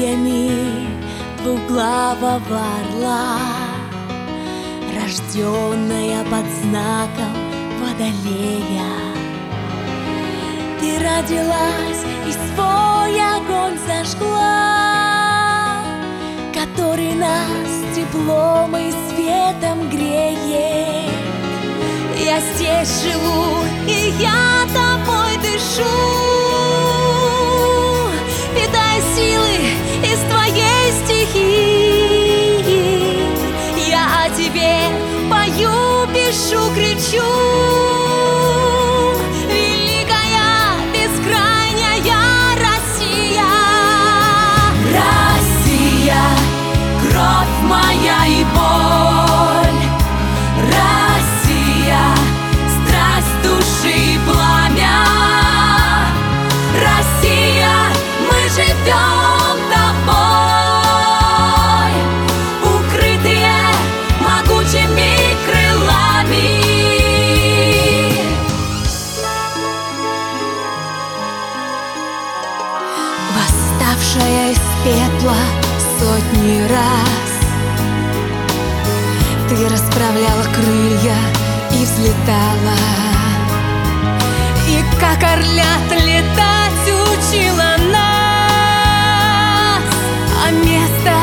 крыльями двуглавого орла, рожденная под знаком Водолея. Ты родилась и свой огонь зажгла, который нас теплом и светом греет. Я здесь живу, и я тобой дышу, питая силы из твоей стихии. Я о тебе пою, пишу, кричу. Великая, бескрайняя Россия. Россия, кровь моя и боль. Россия, страсть души и пламя. Россия, мы живем тобой, укрытые могучими крылами. Восставшая из пепла сотни раз, ты расправляла крылья и взлетала, и как орлят летать учила нас, а место